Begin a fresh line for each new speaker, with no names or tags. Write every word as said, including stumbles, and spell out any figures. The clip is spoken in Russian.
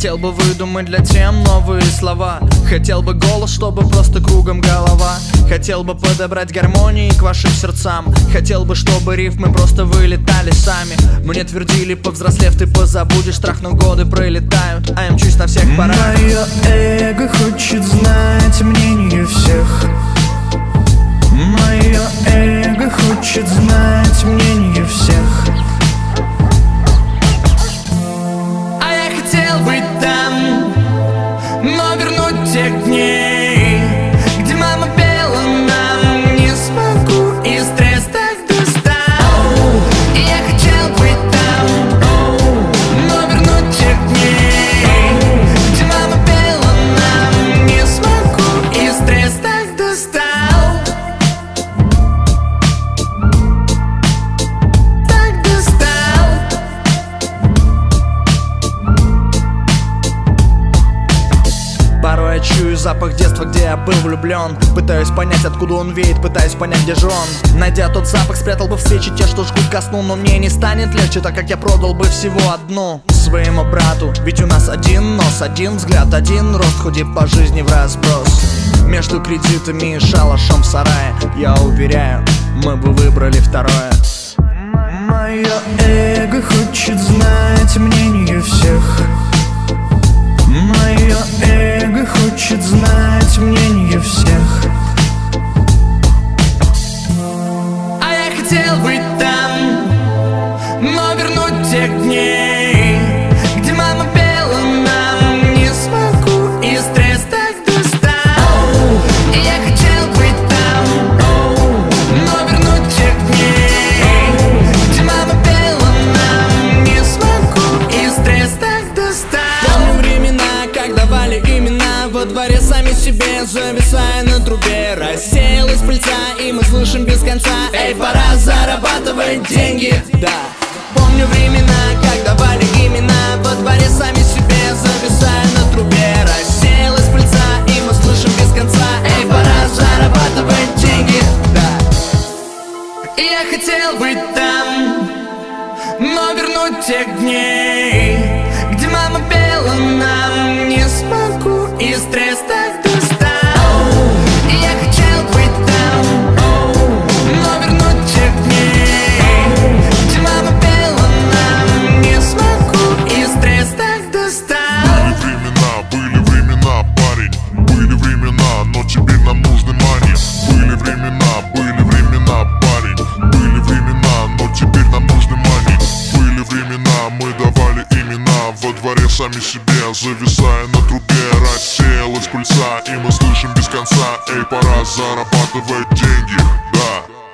Хотел бы выдумать для тем новые слова. Хотел бы голос, чтобы просто кругом голова. Хотел бы подобрать гармонии к вашим сердцам. Хотел бы, чтобы рифмы просто вылетали сами. Мне твердили, повзрослев, ты позабудешь страх, но годы пролетают, а я мчусь на всех парах.
Мое эго хочет знать мнение всех. Мое эго хочет знать мнение всех.
А я хотел быть там, но вернуть тех дней, где мама пела нам, не смогу, и стресс так достал. И я хотел быть там, но вернуть тех дней, где мама пела нам, не смогу, и стресс так достал. Так достал. Порой я чую запах детства, где я был влюблен. Пытаюсь понять, откуда он веет, пытаюсь понять, где же он. Найдя тот запах, спрятал бы в свечи те, что жгут ко сну. Но мне не станет легче, так как я продал бы всего одну своему брату. Ведь у нас один нос, один взгляд, один рост, хоть и по жизни в разброс. Между кредитами и шалашом в сарае, я уверяю, мы бы выбрали второе.
Мое эго хочет знать мнение всех. Мое эго хочет знать мнение всех.
А я хотел быть там, но вернуть тех дней, где мама пела нам, не смогу, и стресс так достал. И я хотел быть там, но вернуть тех дней, где мама пела нам, не смогу, и стресс так достал. Помню времена, как давали имена во дворе сами себе, зависая на трубе. Рассеялась пыльца, и мы слышим без конца: эй, пора зарабатывать деньги. Да. Помню времена, как давали имена во дворе сами себе, зависая на трубе. Рассеялась пыльца, и мы слышим без конца: эй, пора зарабатывать деньги. Да. И я хотел быть там, но вернуть тех дней, где мама пела нам, не смогу, и стресс так достал. И я хотел быть там, но вернуть тех дней, где мама пела нам, не смогу, и стресс так достал.
Были времена, были времена, парень, были времена, но теперь нам нужны мани. Были времена, были времена, парень, были времена, но теперь нам нужны мани. Были времена, мы давали имена во дворе сами себе, зависая на трубе. Рассеялась пыльца, и мы слышим без конца: эй, пора зарабатывать деньги. Да.